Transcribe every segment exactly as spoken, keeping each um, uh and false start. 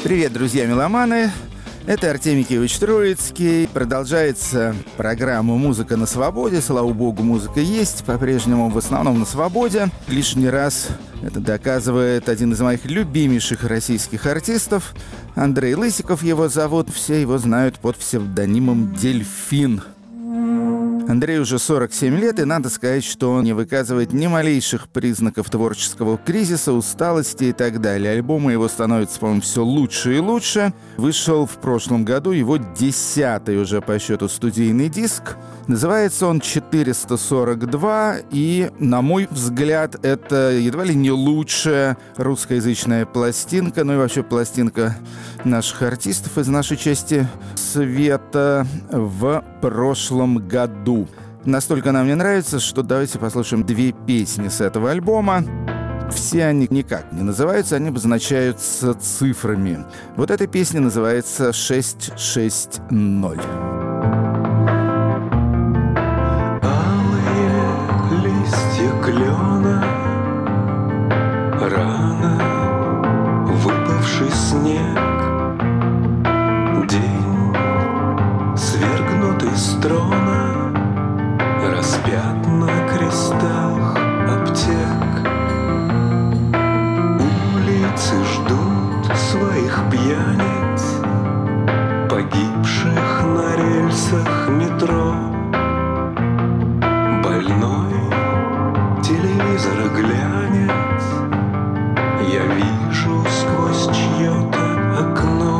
Привет, друзья меломаны! Это Артемий Киевич Троицкий. Продолжается программа «Музыка на свободе». Слава богу, музыка есть, по-прежнему в основном на свободе. Лишний раз это доказывает один из моих любимейших российских артистов. Андрей Лысиков его зовут, все его знают под псевдонимом «Дельфин». Андрею уже сорок семь лет, и надо сказать, что он не выказывает ни малейших признаков творческого кризиса, усталости и так далее. Альбомы его становятся, по-моему, все лучше и лучше. Вышел в прошлом году его десятый уже по счету студийный диск. Называется он четыреста сорок два, и, на мой взгляд, это едва ли не лучшая русскоязычная пластинка, ну и вообще пластинка наших артистов из нашей части света в прошлом году. Настолько она мне нравится, что давайте послушаем две песни с этого альбома. Все они никак не называются, они обозначаются цифрами. Вот эта песня называется шесть шесть ноль. Клена, рано выпавший снег, день, свергнутый с трона, распят на крестах аптек. Улицы ждут своих пьяниц, погибших на рельсах метро. Больной телевизор глянет, я вижу сквозь чье-то окно.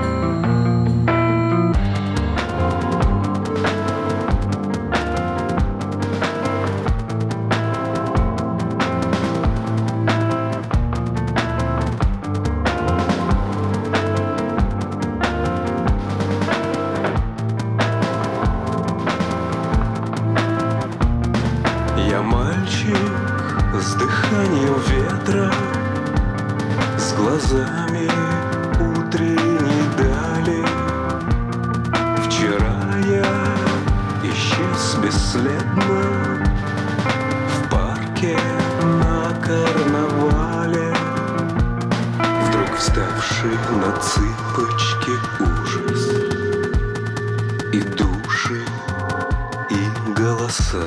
Я мальчик с дыханием ветра, с глазами утренней дали. Вчера я исчез бесследно в парке на карнавале. Вдруг вставший на цыпочки ужас, и души, и голоса,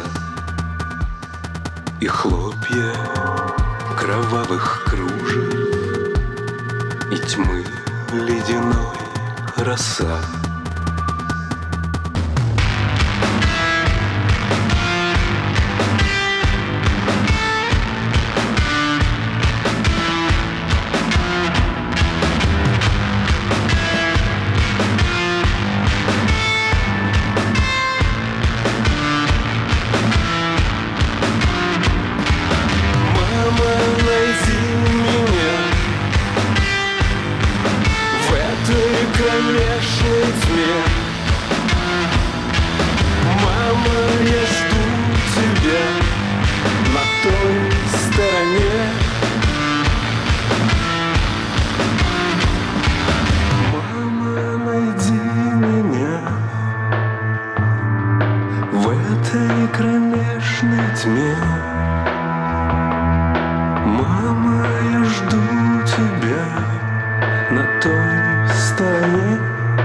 и хлопья кровавых кружев, и тьмы ледяной роса. Кромешной тьме, мама, я жду тебя на той стороне. Мама, найди меня в этой кромешной тьме. Мама, я жду тебя на той стороне.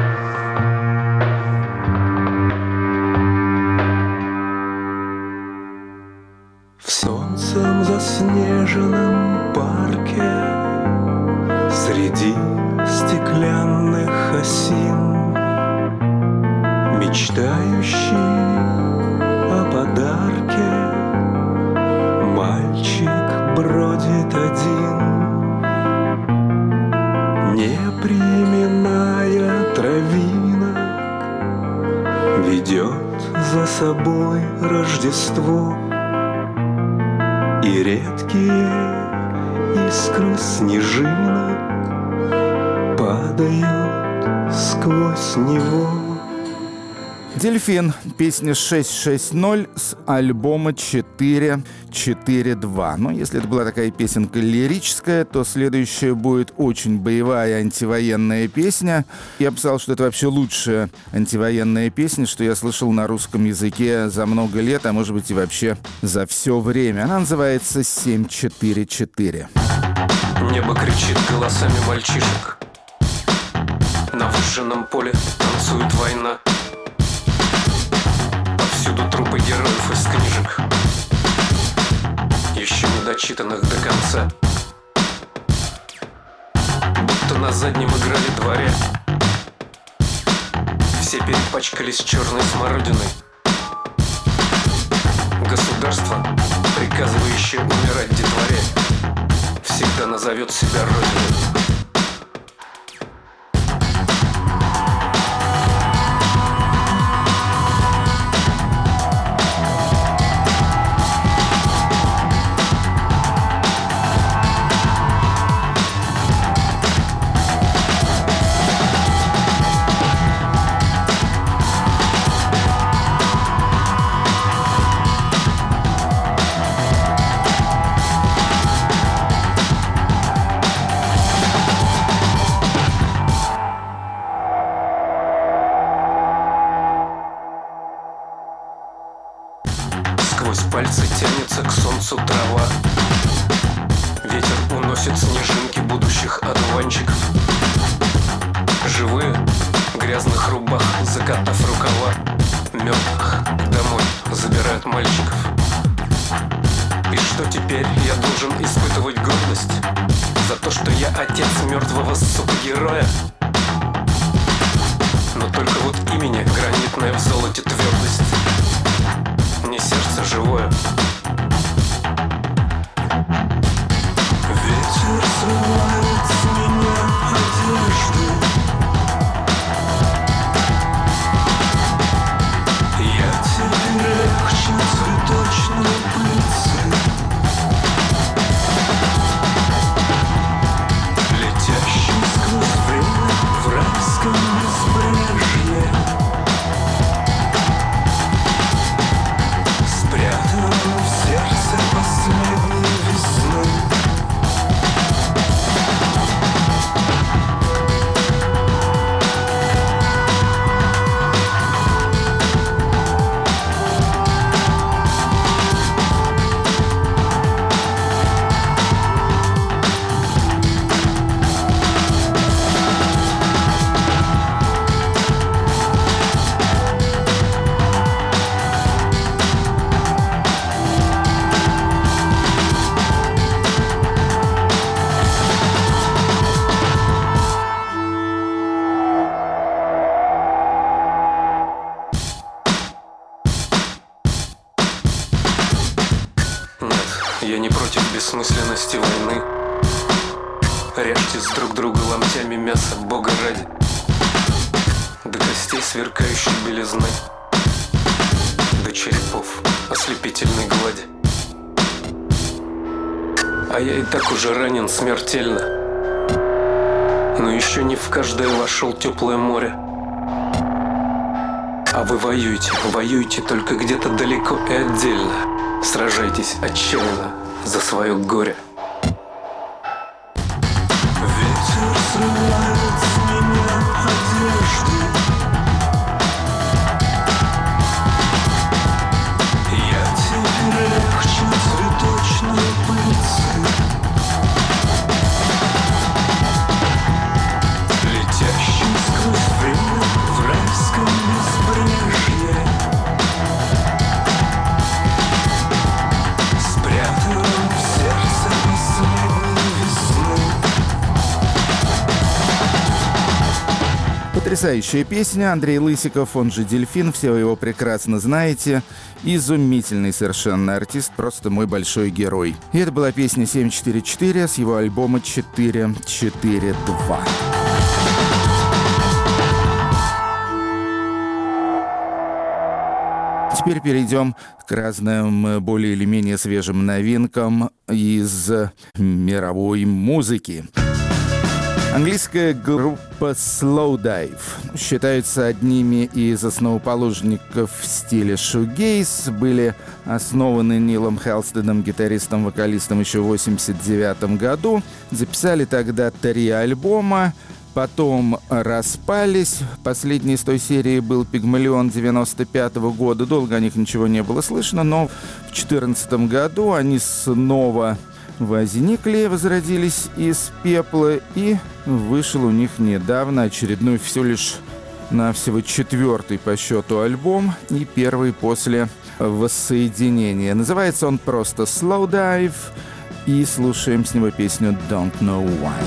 В солнцем заснеженном парке, среди стеклянных осин, мечтающий о подарке, мальчик бродит один. Не приминая травинок, ведет за собой Рождество, и редкие искры снежинок падают сквозь него. «Дельфин», песня шесть шесть ноль с альбома четыре четыре два. Но если это была такая песенка лирическая, то следующая будет очень боевая антивоенная песня. Я бы сказал, что это вообще лучшая антивоенная песня, что я слышал на русском языке за много лет, а может быть и вообще за все время. Она называется «семь четыре четыре». Небо кричит голосами мальчишек. выжженном поле танцует война. Повсюду трупы героев из книжек, еще не дочитанных до конца. Будто на заднем играли дворе. Все перепачкались черной смородиной. Государство, приказывающее умирать детворе, всегда назовет себя Родиной. Сквозь пальцы тянется к солнцу трава. Ветер уносит снежинки будущих одуванчиков. Живые, в грязных рубах, закатав рукава, мертвых домой забирают мальчиков. И что теперь я должен испытывать гордость за то, что я отец мертвого супергероя? Но только вот имени гранитная в золоте твердость. Не сердце живое. Ветер срывает с меня одежду. Я теперь легче цветочной пыльцы, летящий сквозь время в райском безбрежье. В сердце последней весны. Я не против бессмысленности войны. Режьте с друг друга ломтями мяса, Бога ради, до костей сверкающей белизны, до черепов ослепительной глади. А я и так уже ранен смертельно, но еще не в каждое вошел теплое море. А вы воюете, воюете только где-то далеко и отдельно. Сражайтесь отчаянно за свое горе. Ветер срывает с меня одежду. Я теперь легче цветочной пыльцы, летящий сквозь время в райском безбрежье. Потрясающая песня. Андрей Лысиков, он же Дельфин, все вы его прекрасно знаете. Изумительный совершенно артист, просто мой большой герой. И это была песня семь четыре четыре с его альбома четыре четыре два. Теперь перейдем к разным более или менее свежим новинкам из мировой музыки. Английская группа Slowdive считаются одними из основоположников стиля шугейз. Были основаны Нилом Хелстедом, гитаристом-вокалистом, еще в восемьдесят девятом году. Записали тогда три альбома, потом распались. Последний из той серии был «Пигмалион» девяносто пятого года. Долго о них ничего не было слышно, но в две тысячи четырнадцатом году они снова возникли, возродились из пепла, и вышел у них недавно очередной всего лишь навсего четвертый по счету альбом и первый после воссоединения. Называется он просто «Slow Dive», и слушаем с него песню «Don't Know Why».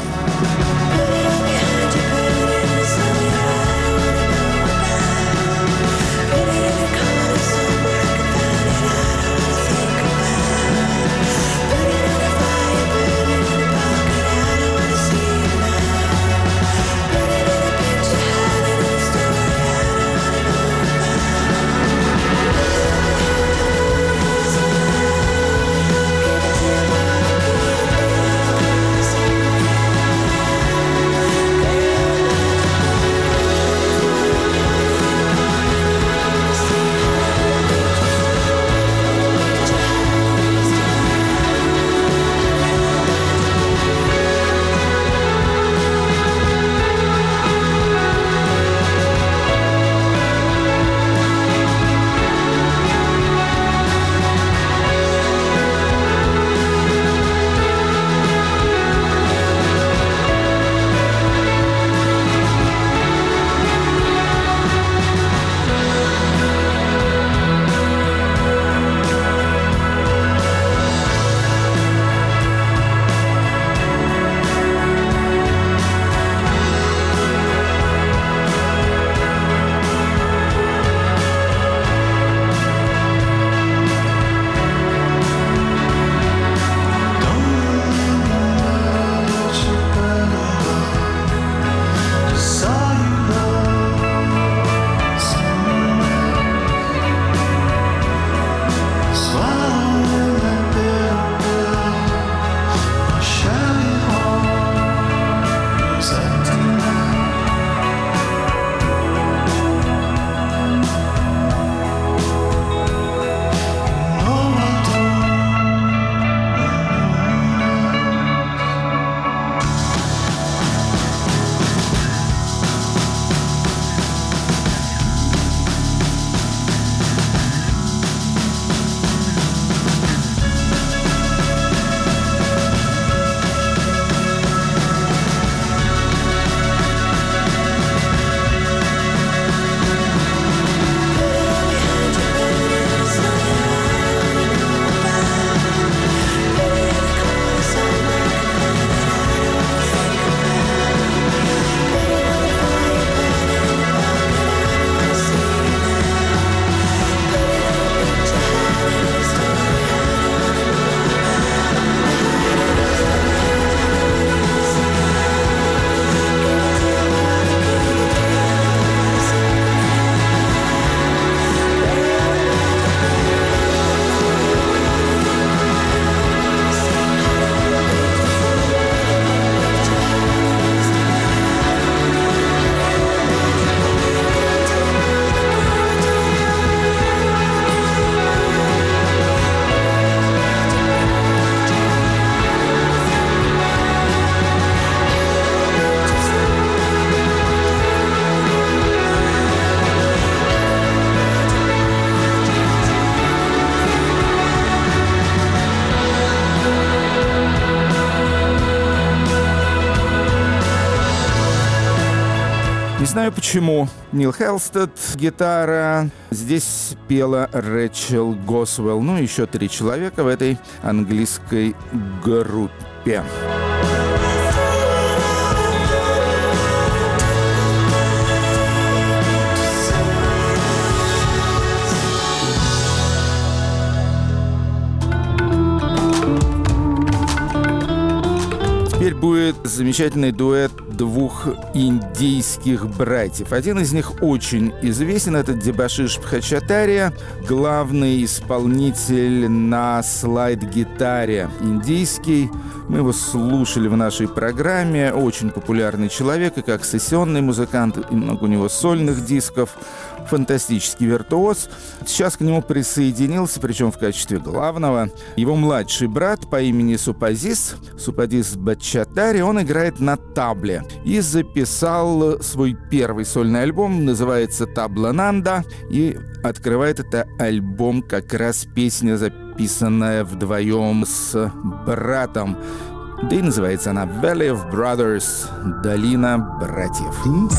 Не знаю почему. Нил Хелстед, гитара. Здесь пела Рэчел Госуэлл. Ну, еще три человека в этой английской группе. Теперь будет замечательный дуэт двух индийских братьев. Один из них очень известен, это Дебашиш Бхачатарья, главный исполнитель на слайд-гитаре индийский. Мы его слушали в нашей программе. Очень популярный человек и как сессионный музыкант, и много у него сольных дисков. фантастический виртуоз. Сейчас к нему присоединился, причем в качестве главного, его младший брат по имени Супазис, Супадис Бачатари. Он играет на табле и записал свой первый сольный альбом, называется «Табла Нанда», и открывает это альбом как раз песня, записанная вдвоем с братом. Да и называется она «Valley of Brothers», «Долина братьев».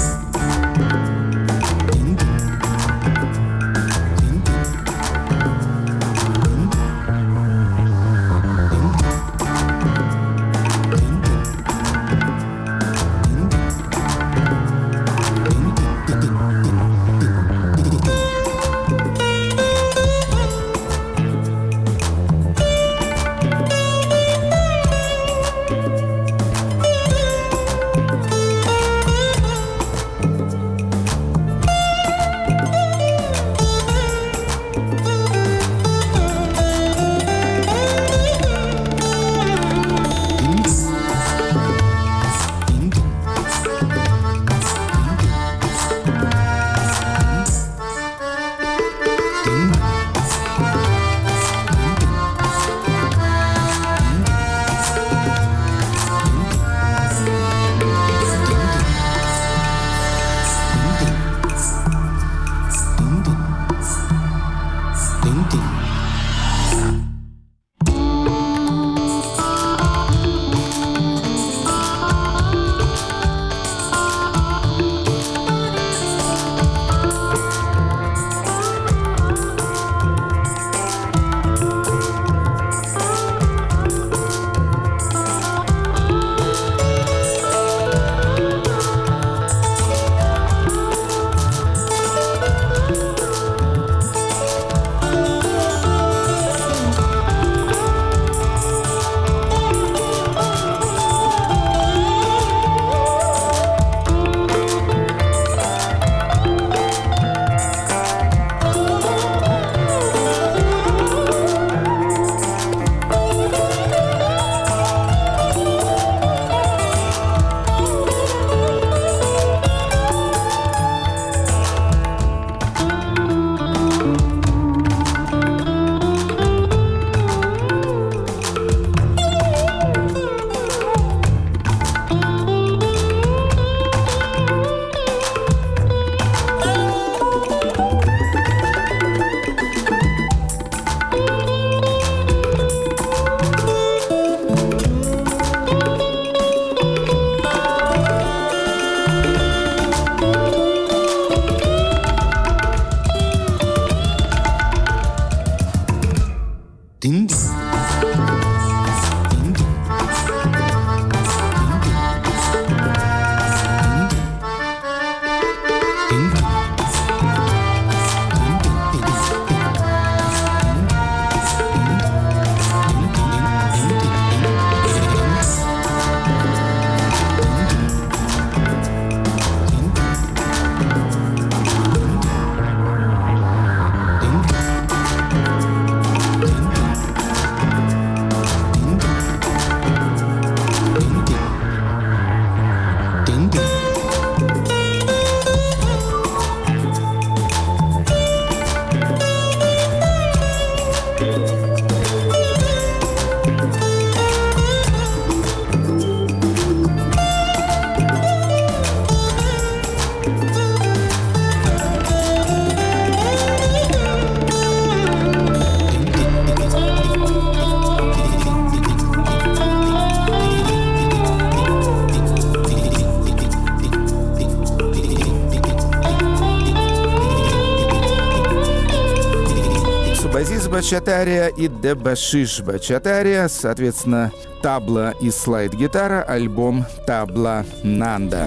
Бачатария и Дебашиш Бачатария, соответственно, табла и слайд-гитара, альбом «Табла Нанда».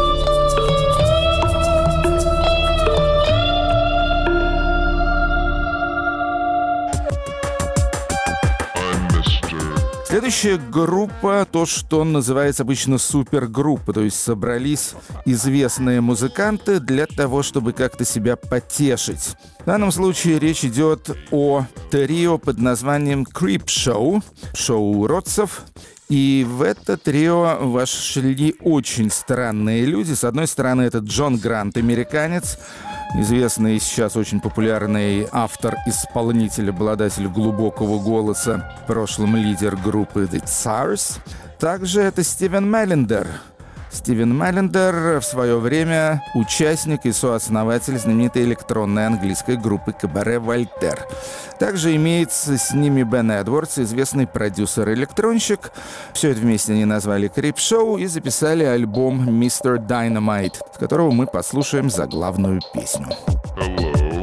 Следующая группа, то, что называется обычно супергруппа, то есть собрались известные музыканты для того, чтобы как-то себя потешить. В данном случае речь идет о трио под названием Creep Show, шоу уродцев. И в это трио вошли очень странные люди. С одной стороны, это Джон Грант, американец, известный сейчас очень популярный автор-исполнитель, обладатель глубокого голоса, в прошлом лидер группы The Tsars. Также это Стивен Меллендер. Стивен Меллендер в свое время участник и сооснователь знаменитой электронной английской группы Кабаре Вольтер. Также имеется с ними Бен Эдвардс, известный продюсер-электронщик. Все это вместе они назвали Creepshow и записали альбом мистер Dynamite, с которого мы послушаем заглавную песню. Hello.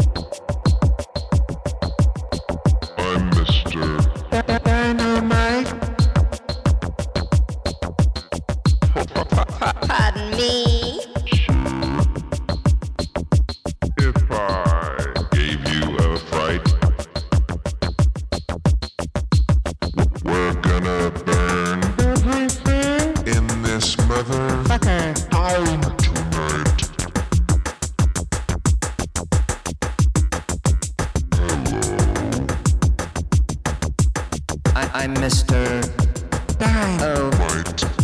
I'm мистер Dynamite. Pardon me. If I gave you a fright, we're gonna burn everything in this motherfucker down tonight. Hello. I- I'm Mister Dynamite.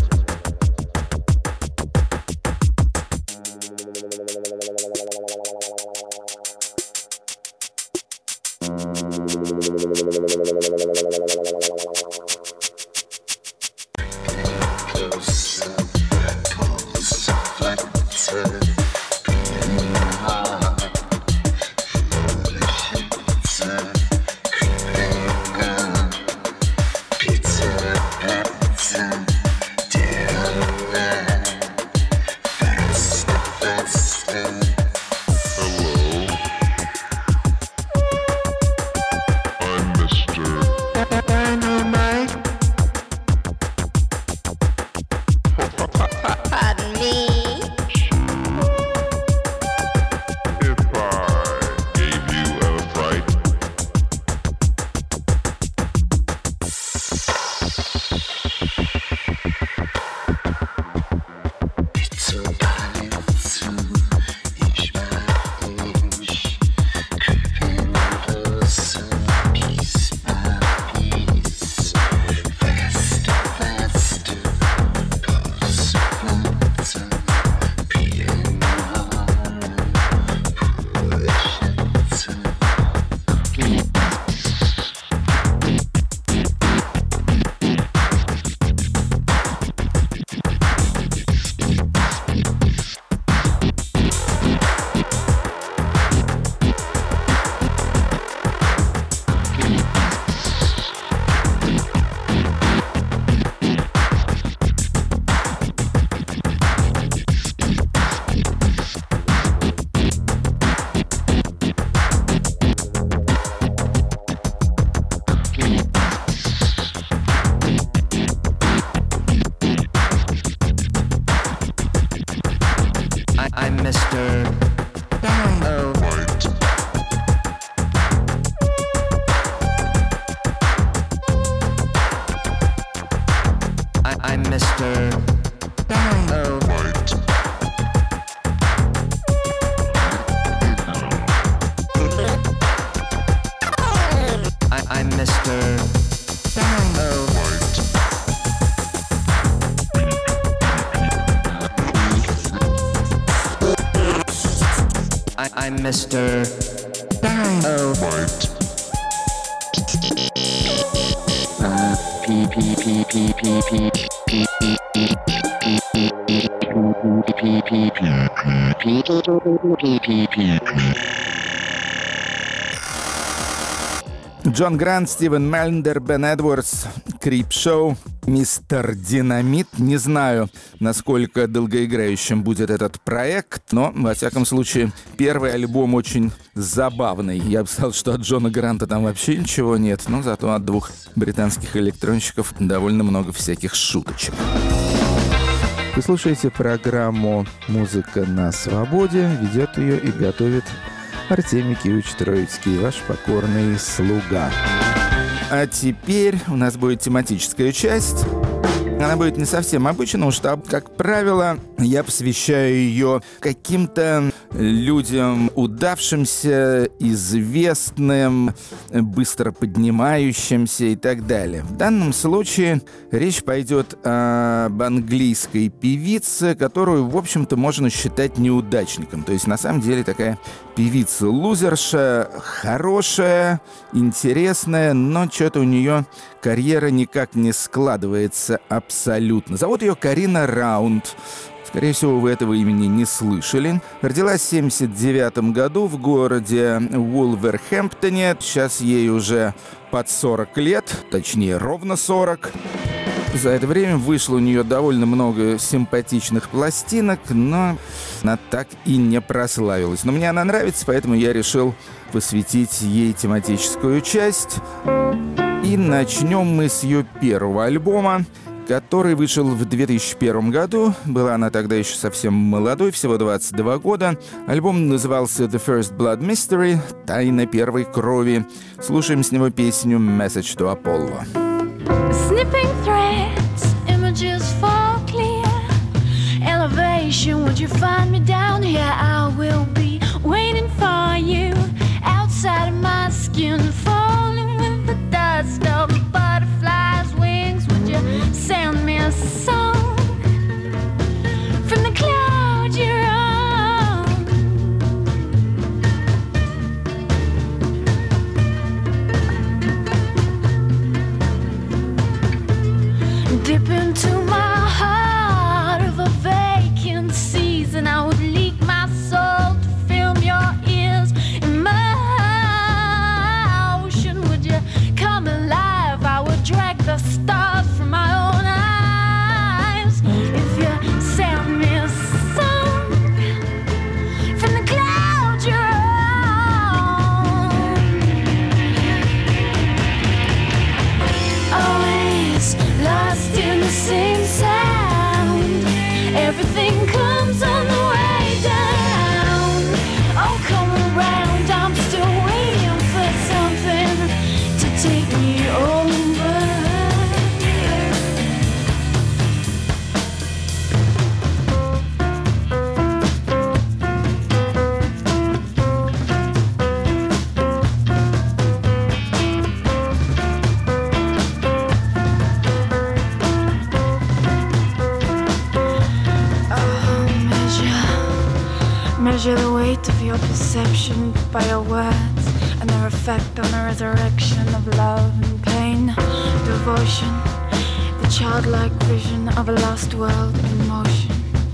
I'm Mister Dynamite. P P P P P P Джон Грант, Стивен Меллендер, Бен Эдвардс, Creepshow, мистер Динамит. Не знаю, насколько долгоиграющим будет этот проект, но, во всяком случае, первый альбом очень забавный. Я бы сказал, что от Джона Гранта там вообще ничего нет, но зато от двух британских электронщиков довольно много всяких шуточек. Вы слушаете программу «Музыка на свободе». Ведет ее и готовит Артемий Киевич Троицкий, ваш покорный слуга. А теперь у нас будет тематическая часть. Она будет не совсем обычная, потому что, как правило, я посвящаю ее каким-то людям удавшимся, известным, быстро поднимающимся и так далее. В данном случае речь пойдет об английской певице, которую, в общем-то, можно считать неудачником. То есть, на самом деле, такая певица-лузерша, хорошая, интересная, но что-то у нее карьера никак не складывается абсолютно. Зовут ее Карина Раунд. Скорее всего, вы этого имени не слышали. Родилась в семьдесят девятом году в городе Вулверхэмптоне. Сейчас ей уже под сорок лет, точнее, ровно сорок. За это время вышло у нее довольно много симпатичных пластинок, но она так и не прославилась. Но мне она нравится, поэтому я решил посвятить ей тематическую часть. И начнем мы с ее первого альбома, который вышел в две тысячи первом году. Была она тогда еще совсем молодой, всего двадцать два года. Альбом назывался The First Blood Mystery, «Тайна первой крови». Слушаем с него песню «Message to Apollo». Snipping threads, images fall clear. Elevation, would you find me down here? I will be waiting for you outside of my skin, falling with the dust of a butterfly's wings. Would you send me a song from the cloud you're on? Dip into my heart of a vacant season. I would leak my soul to film your ears in my ocean. Would you come alive? I would drag the stars from my own eyes. If you send me a song from the clouds you're on. Always lost in the same sound. Everything comes on the way down. Oh, come around, I'm still waiting for something to take me over. Measure the weight of your perception by your words and their effect on the resurrection of love and pain, devotion, the childlike vision of a lost world in motion.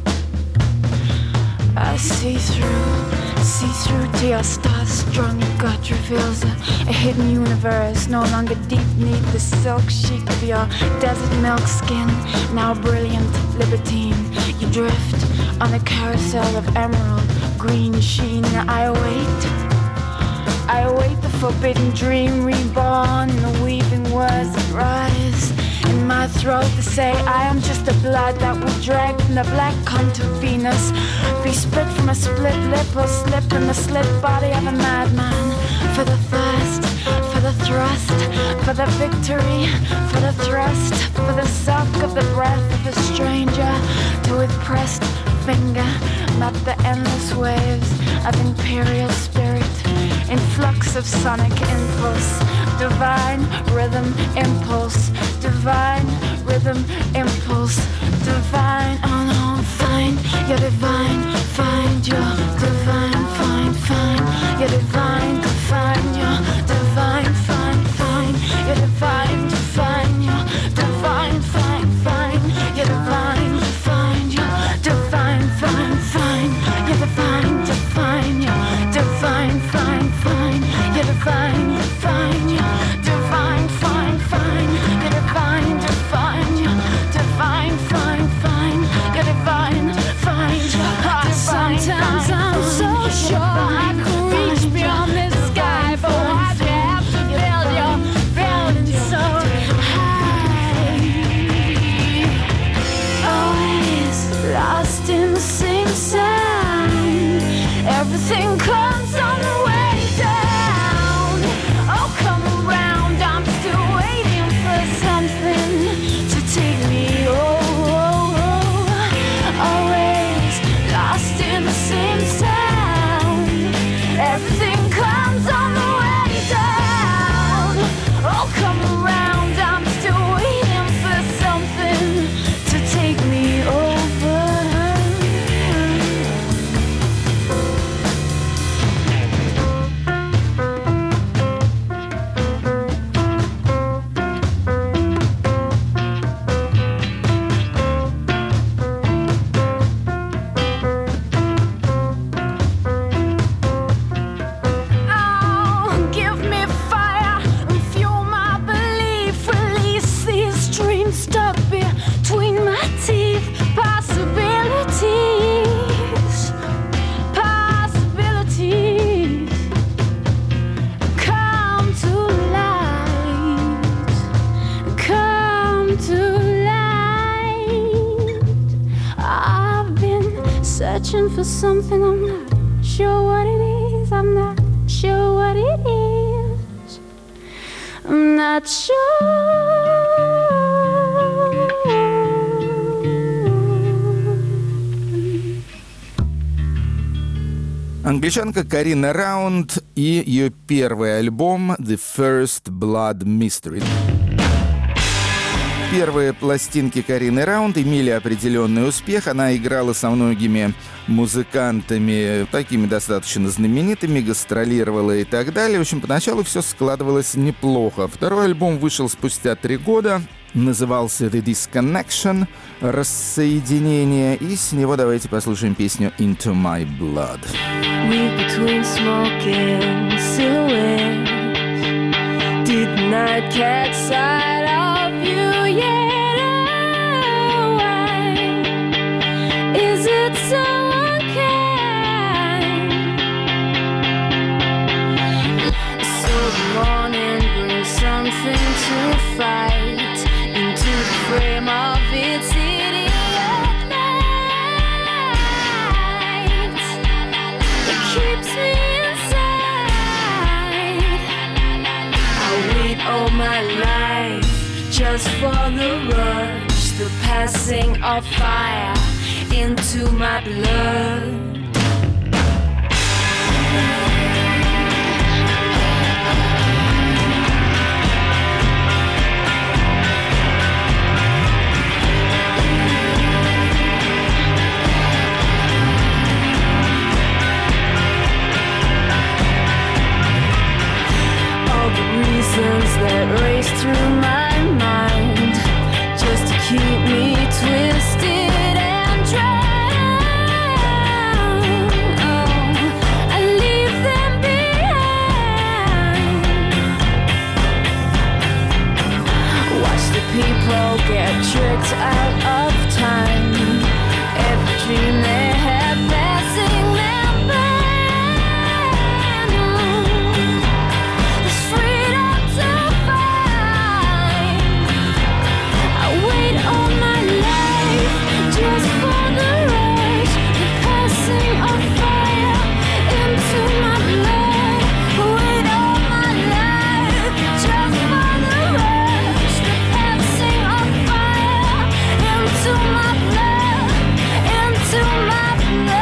I see through, see through to your star-strung gut reveals a, a hidden universe, no longer deep beneath the silk sheet of your desert milk skin, now brilliant libertine. You drift on a carousel of emerald green sheen. I await, I await the forbidden dream reborn in the weaving words that rise in my throat to say I am just the blood that will drag from the black cunt of Venus, be split from a split lip or slip in the slit body of a madman. For the thirst, for the thrust, for the victory, for the thrust, for the suck of the breath of a stranger, to with pressed finger map the endless waves of imperial spirit in flux of sonic impulse, divine rhythm impulse, divine rhythm impulse, divine, oh no, find your divine, find your divine, find, find your divine, define your divine, find, find your divine, define your divine, find, find your divine, define your divine, find, find your divine, define your divine, find, find your divine, define your divine, find, find your divine, define your divine, find, find your divine, find your divine. Sometimes I'm so sure I can reach beyond searching for something, I'm not sure what it is, I'm not sure what it is, I'm not sure. Англичанка Карина Раунд и ее первый альбом «The First Blood Mystery». Первые пластинки Карины Раунд имели определенный успех. Она играла со многими музыкантами, такими достаточно знаменитыми, гастролировала и так далее. В общем, поначалу все складывалось неплохо. Второй альбом вышел спустя три года. Назывался «The Disconnection», «Рассоединение», и с него давайте послушаем песню «Into My Blood». Weave between smoking silhouettes. Didn't I catch sight of you yet? Oh, why is it so unkind? So the morning brings something to fight into the frame of its idiot night. It keeps me inside. I wait all my life just for the rush, the passing of fire into my blood. That race through my mind just to keep me twisted and drowned. Oh, I leave them behind. Watch the people get tricked out of time. Every dream they have passing them by. Just for the rush, the passing of fire into my blood. Wait all my life, just for the rush, the passing of fire into my blood, into my blood.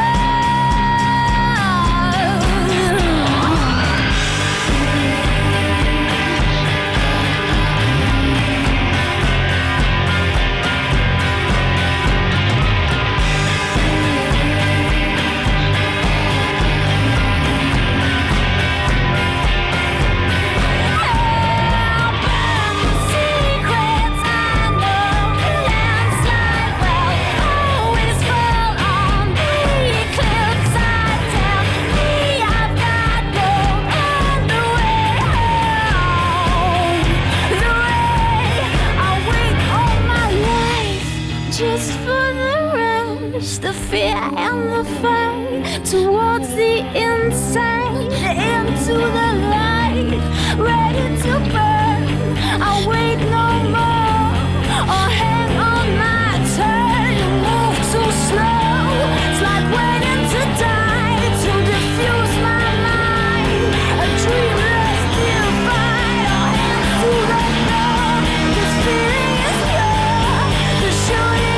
Just for the rush, the fear and the fight towards the inside, into the light, ready to burn. I wait no more, or hang on my turn. Move too slow, it's like waiting to die, to diffuse my mind. A dreamless divide, or hands to the floor. This feeling is pure, the shooting.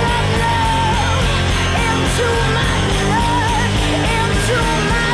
Into my blood, into my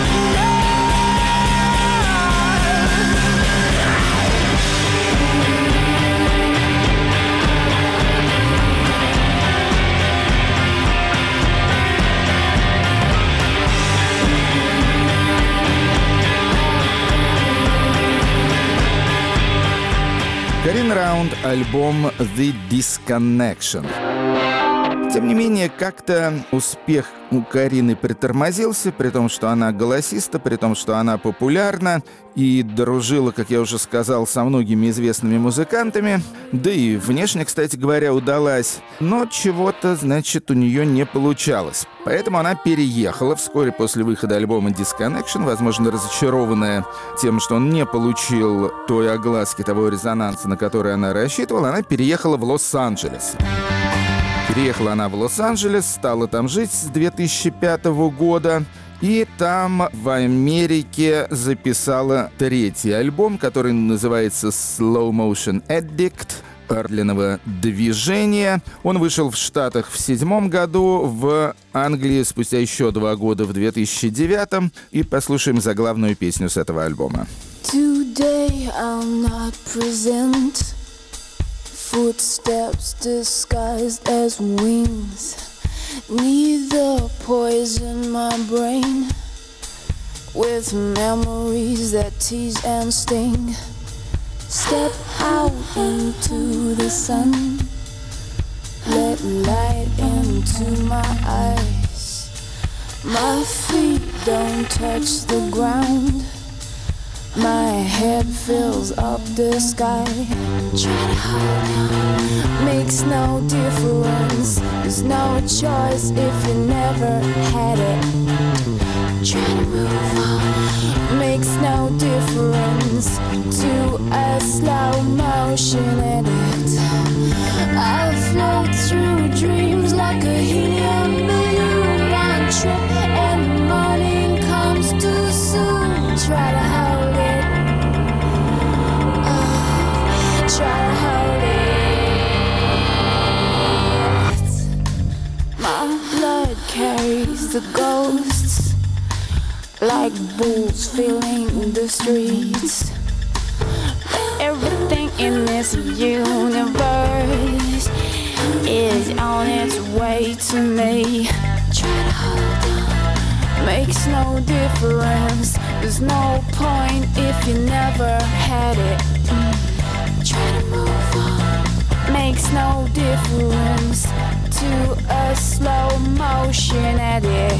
Карина Раунд, альбом «The Disconnection». Тем не менее, как-то успех у Карины притормозился, при том, что она голосиста, при том, что она популярна и дружила, как я уже сказал, со многими известными музыкантами. Да и внешне, кстати говоря, удалась. Но чего-то, значит, у нее не получалось. Поэтому она переехала вскоре после выхода альбома «Disconnection», возможно, разочарованная тем, что он не получил той огласки, того резонанса, на который она рассчитывала, она переехала в Лос-Анджелес. Переехала она в Лос-Анджелес, стала там жить с две тысячи пятого года. И там в Америке записала третий альбом, который называется «Slow Motion Addict», «Медленного движения». Он вышел в Штатах в седьмом году, в Англии спустя еще два года в две тысячи девятом. И послушаем заглавную песню с этого альбома. Today I'll not present footsteps disguised as wings. Neither poison my brain with memories that tease and sting. Step out into the sun, let light into my eyes. My feet don't touch the ground, my head fills up the sky. Try to hold on, makes no difference. There's no choice if you never had it. Try to move on, makes no difference to a slow motion edit. I float through dreams like a helium balloon on trip, and the morning comes too soon. Try to hold it, oh, try to hold it. My blood carries the ghosts like bulls filling the streets. Everything in this universe is on its way to me. Try to hold on, makes no difference. There's no point if you never had it. Mm. Try to move on, makes no difference to a slow motion edit.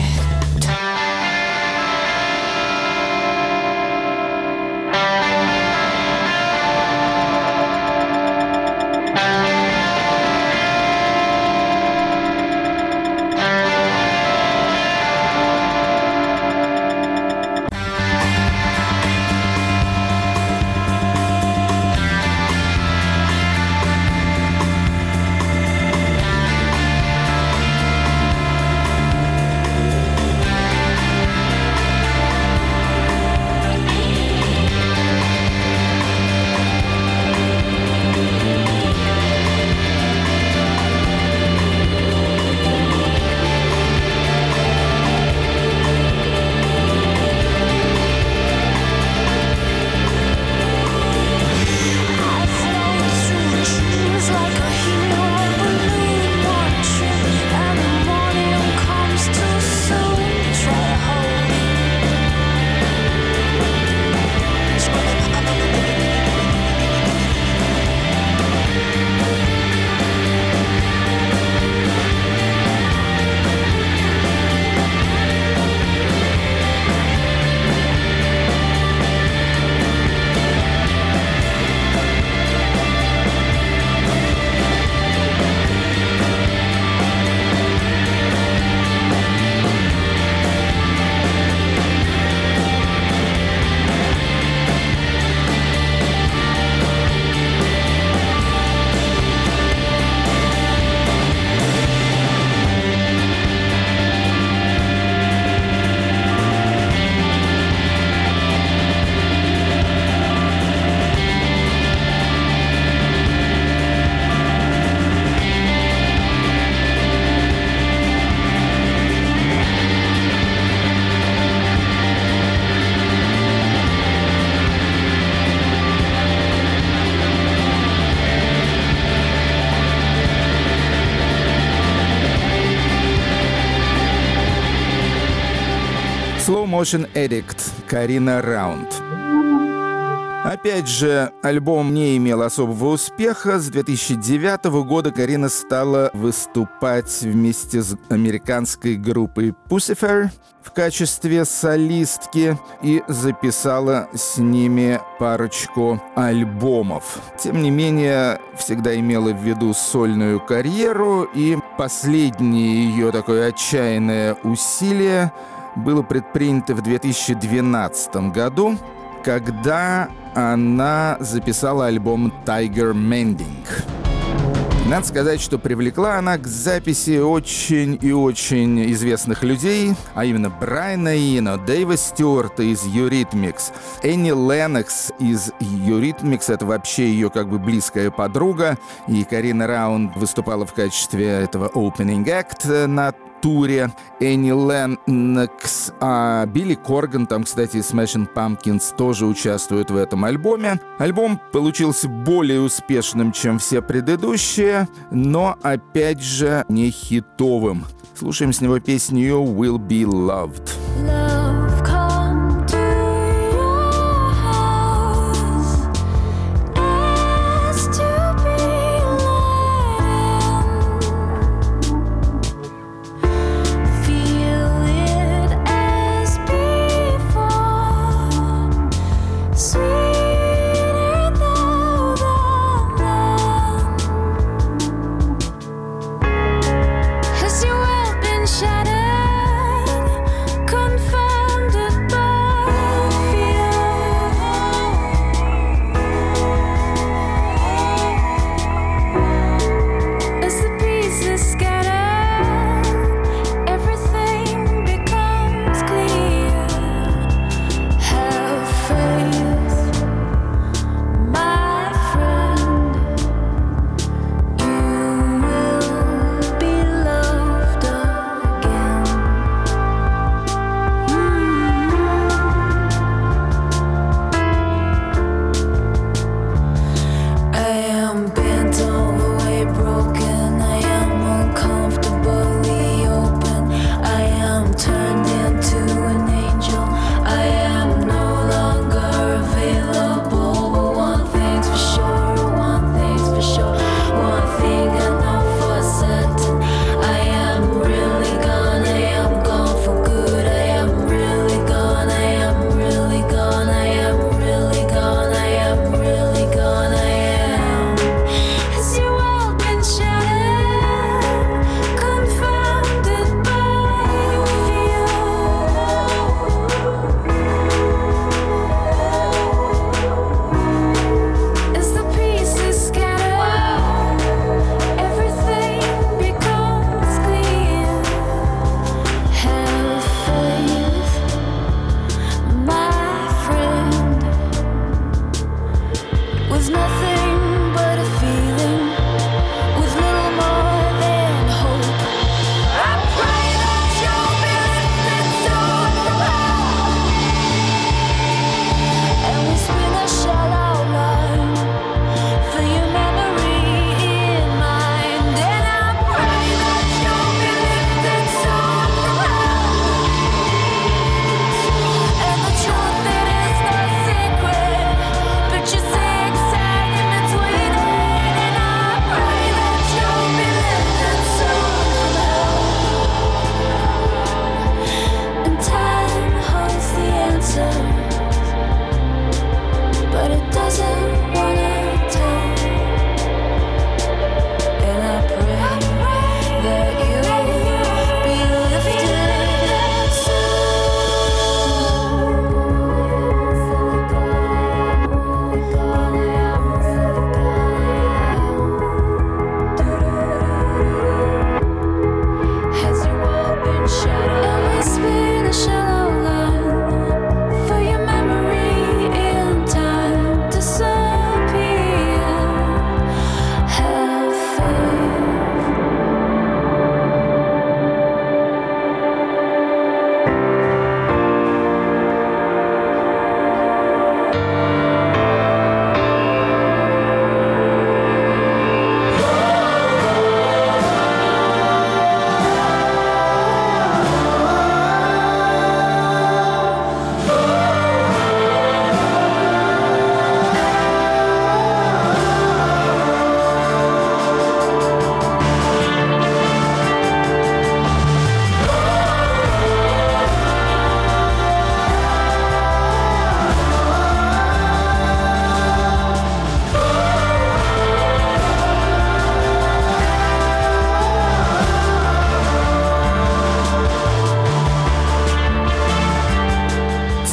Slow Motion Addict, Карина Раунд. Опять же, альбом не имел особого успеха. С две тысячи девятого года Карина стала выступать вместе с американской группой Puscifer в качестве солистки и записала с ними парочку альбомов. Тем не менее, всегда имела в виду сольную карьеру, и последнее ее такое отчаянное усилие было предпринято в две тысячи двенадцатом году, когда она записала альбом Tiger Mending. Надо сказать, что привлекла она к записи очень и очень известных людей, а именно Брайана Ино, Дэйва Стюарта из Eurythmics, Энни Леннокс из Eurythmics, это вообще ее как бы близкая подруга, и Карина Раунд выступала в качестве этого opening act на туре. Энни Леннокс, а Билли Корган, там, кстати, Smashing Pumpkins тоже участвует в этом альбоме. Альбом получился более успешным, чем все предыдущие, но, опять же, не хитовым. Слушаем с него песню «You Will Be Loved». Love, come to your house, ask to be let in. Feel it as before, sweeter though the land. Has your world been shattered? Come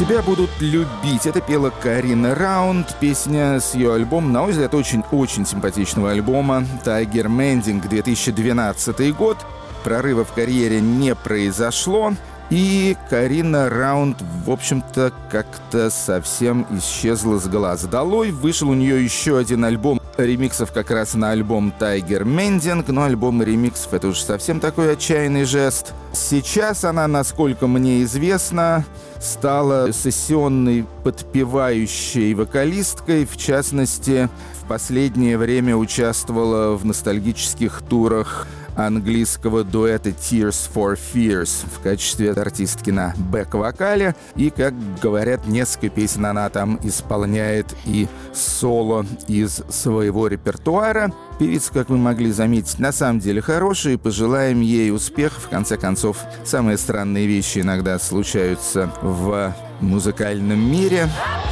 Тебя будут любить. Это пела Карина Раунд. Песня с ее альбома, на мой взгляд, очень-очень симпатичного альбома Tiger Mending, две тысячи двенадцатый год. Прорыва в карьере не произошло. И Карина Раунд, в общем-то, как-то совсем исчезла с глаз долой. Вышел у нее еще один альбом ремиксов как раз на альбом Tiger Mending, но альбом ремиксов — это уже совсем такой отчаянный жест. Сейчас она, насколько мне известно, стала сессионной подпевающей вокалисткой. В частности, в последнее время участвовала в ностальгических турах английского дуэта Tears for Fears в качестве артистки на бэк-вокале. И, как говорят, несколько песен она там исполняет и соло из своего репертуара. Певица, как вы могли заметить, на самом деле хорошая, и пожелаем ей успеха. В конце концов, самые странные вещи иногда случаются в музыкальном мире.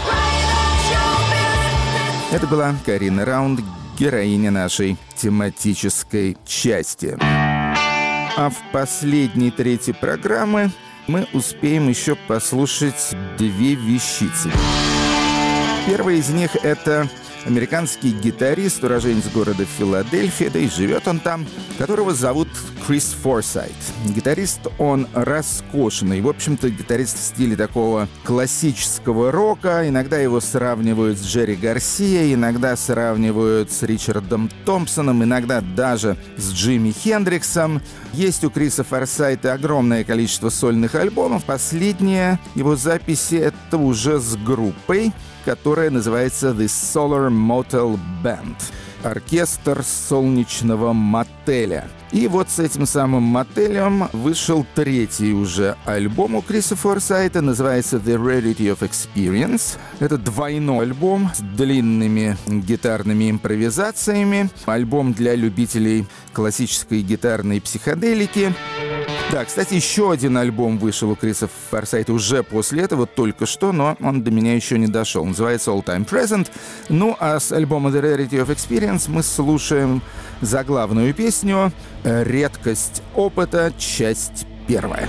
Это была Карина Раунд, героиня нашей тематической части. А в последней трети программы мы успеем еще послушать две вещицы. Первая из них — это американский гитарист, уроженец города Филадельфия, да и живет он там, которого зовут Крис Форсайт. Гитарист он роскошный, в общем-то, гитарист в стиле такого классического рока. Иногда его сравнивают с Джерри Гарсией, иногда сравнивают с Ричардом Томпсоном, иногда даже с Джимми Хендриксом. Есть у Криса Форсайта огромное количество сольных альбомов. Последние его записи — это уже с группой, которая называется The Solar Motel Band. Оркестр солнечного мотеля. И вот с этим самым мотелем вышел третий уже альбом у Криса Форсайта, называется The Rarity of Experience. Это двойной альбом с длинными гитарными импровизациями. Альбом для любителей классической гитарной психоделики. Да, кстати, еще один альбом вышел у Криса Форсайта уже после этого, только что, но он до меня еще не дошел. Называется All Time Present. Ну, а с альбома The Rarity of Experience мы слушаем заглавную песню «Редкость опыта», часть первая.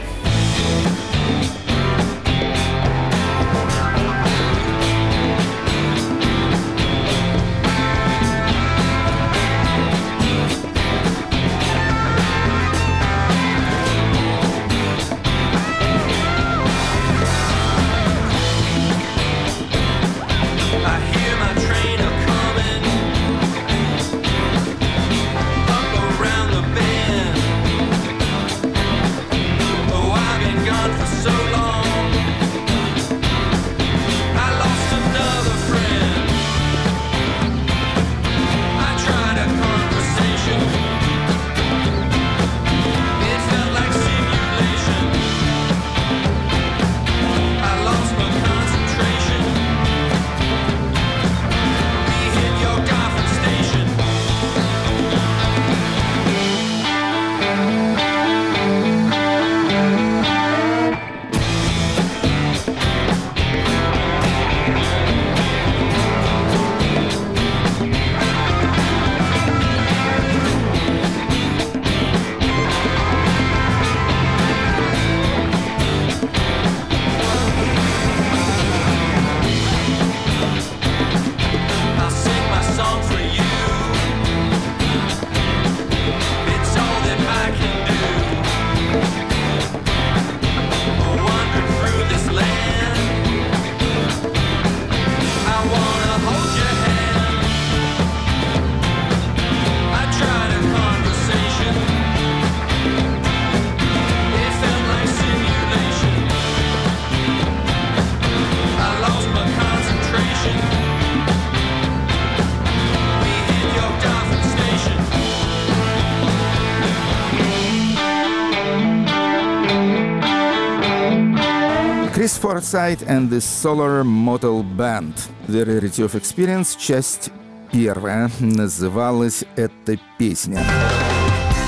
Chris Forsyth and the Solar Motel Band. The Rarity of Experience, часть первая. Называлась эта песня.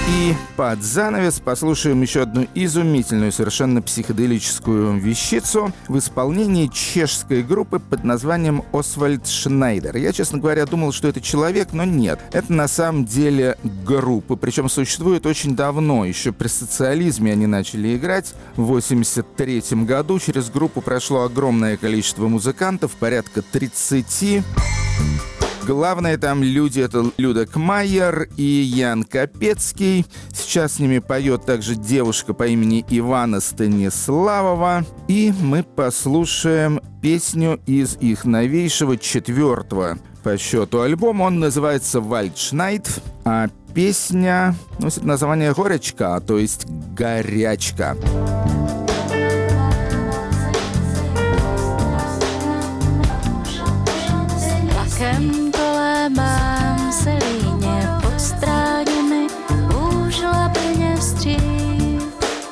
И под занавес послушаем еще одну изумительную, совершенно психоделическую вещицу в исполнении чешской группы под названием Освальд Шнайдер. Я, честно говоря, думал, что это человек, но нет. Это на самом деле группа, причем существует очень давно. Еще при социализме они начали играть в восемьдесят третьем году. Через группу прошло огромное количество музыкантов, порядка тридцати. Главные там люди — это Людек Майер и Ян Капецкий. Сейчас с ними поет также девушка по имени Ивана Станиславова. И мы послушаем песню из их новейшего четвертого по счету альбома. Он называется «Вальдшнайд», а песня носит название «Горячка», то есть «Горячка». Mám se líně pod stráněmi, už labilně vstříc.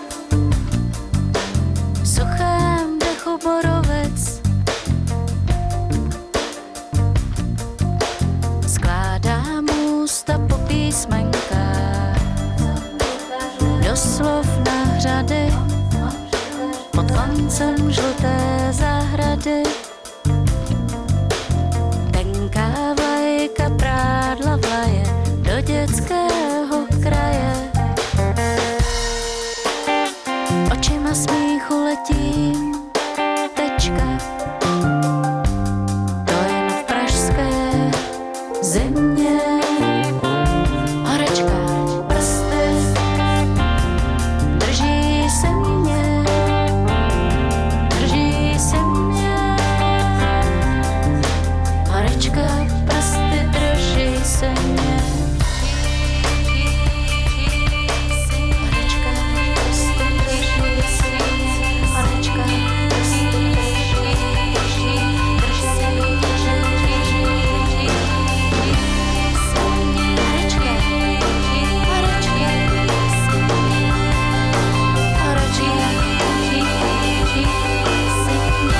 V suchém dechu borovec skládám ústa po písmenkách, doslov na hřady, pod koncem žluté zahrady. Tenká vlajka prádla vlaje do dětského kraje. Očima smíchu letím, tečka, to jen v pražské zimě. Horečka, prsty, drží se mě, drží se mě. Horečka, prsty, drží se mě. Horečka, prsty, drží se mě. Horečka, prsty, drží, drží, drží, drží, drží, se mě. Horečka, horečka, se mě. Horečka, drží, drží, se mě.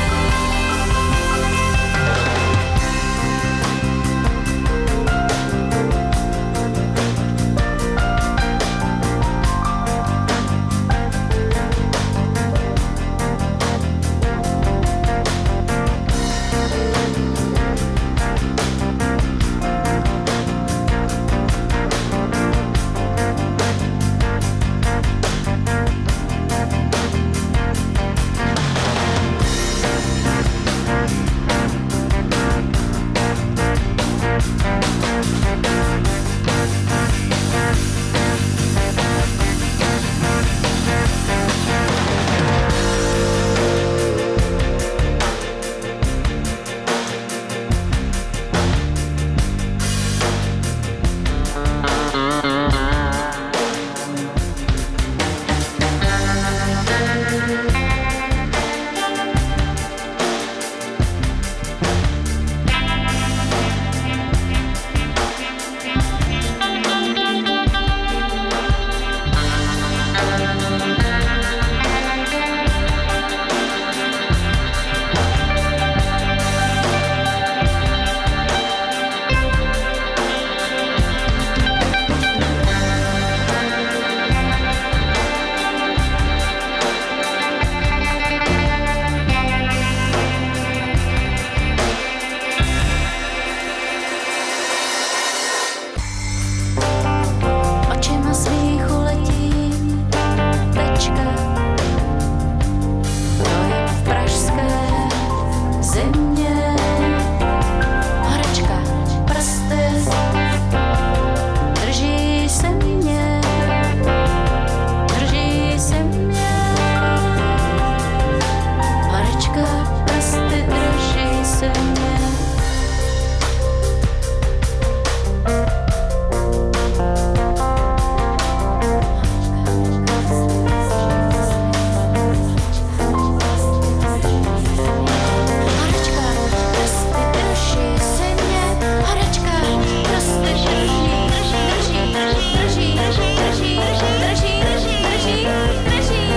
Očima smíchu letím, tečka, to je v pražské zimě. Horečka, prsty, drží se mě, drží se mě. Horečka, prsty, drží se mě. Horečka, prsty, drží se mě. Horečka, prsty, drží, drží, drží, drží, drží, drží, drží, drží, drží, drží,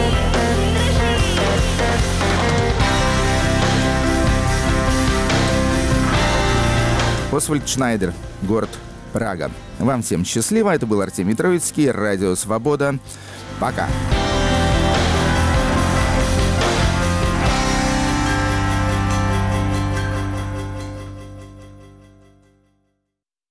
Освальд Шнайдер, город Прага. Вам всем счастливо. Это был Артемий Троицкий, Радио Свобода. Пока.